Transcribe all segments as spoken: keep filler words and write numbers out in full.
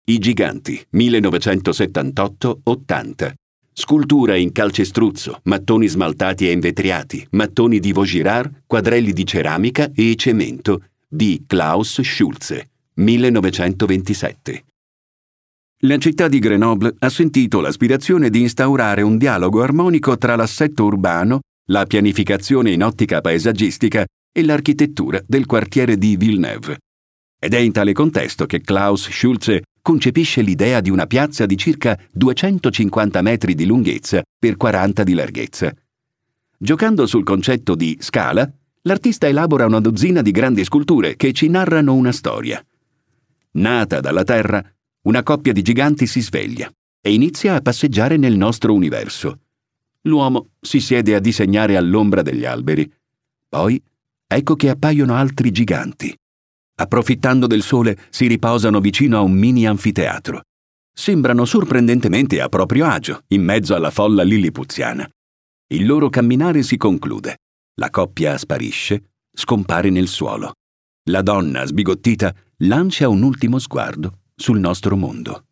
I giganti, millenovecentosettantotto ottanta. Scultura in calcestruzzo, mattoni smaltati e invetriati, mattoni di Vaugirard, quadrelli di ceramica e cemento di Klaus Schulze, millenovecentoventisette. La città di Grenoble ha sentito l'aspirazione di instaurare un dialogo armonico tra l'assetto urbano, la pianificazione in ottica paesaggistica e l'architettura del quartiere di Villeneuve. Ed è in tale contesto che Klaus Schulze concepisce l'idea di una piazza di circa duecentocinquanta metri di lunghezza per quaranta di larghezza. Giocando sul concetto di scala, l'artista elabora una dozzina di grandi sculture che ci narrano una storia. Nata dalla terra, una coppia di giganti si sveglia e inizia a passeggiare nel nostro universo. L'uomo si siede a disegnare all'ombra degli alberi. Poi ecco che appaiono altri giganti. Approfittando del sole, si riposano vicino a un mini anfiteatro. Sembrano sorprendentemente a proprio agio, in mezzo alla folla lillipuziana. Il loro camminare si conclude. La coppia sparisce, scompare nel suolo. La donna, sbigottita, lancia un ultimo sguardo sul nostro mondo.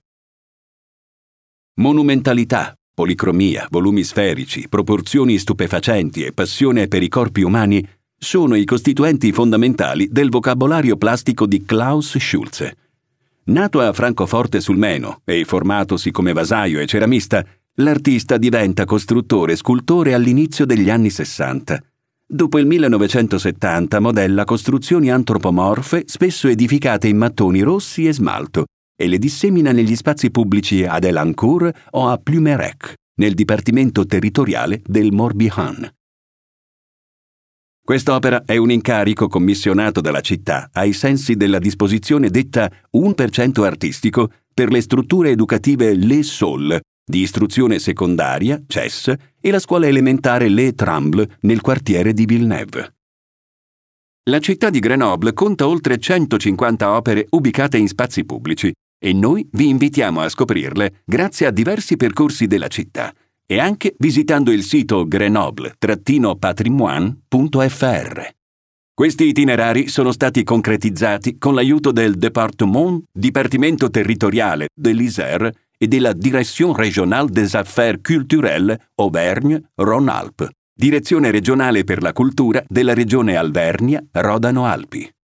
Monumentalità, policromia, volumi sferici, proporzioni stupefacenti e passione per i corpi umani sono i costituenti fondamentali del vocabolario plastico di Klaus Schulze. Nato a Francoforte sul Meno e formatosi come vasaio e ceramista, l'artista diventa costruttore e scultore all'inizio degli anni sessanta. Dopo il millenovecentosettanta modella costruzioni antropomorfe spesso edificate in mattoni rossi e smalto e le dissemina negli spazi pubblici ad Elancourt o a Plumerec, nel dipartimento territoriale del Morbihan. Quest'opera è un incarico commissionato dalla città ai sensi della disposizione detta un per cento artistico per le strutture educative Les Saules, di istruzione secondaria, C E S, e la scuola elementare Les Trembles nel quartiere di Villeneuve. La città di Grenoble conta oltre centocinquanta opere ubicate in spazi pubblici e noi vi invitiamo a scoprirle grazie a diversi percorsi della città e anche visitando il sito grenoble patrimoine punto f r. Questi itinerari sono stati concretizzati con l'aiuto del Département, Dipartimento Territoriale dell'Isère e della Direction Régionale des Affaires Culturelles Auvergne-Rhône-Alpes, Direzione regionale per la cultura della regione Alvernia-Rodano-Alpi.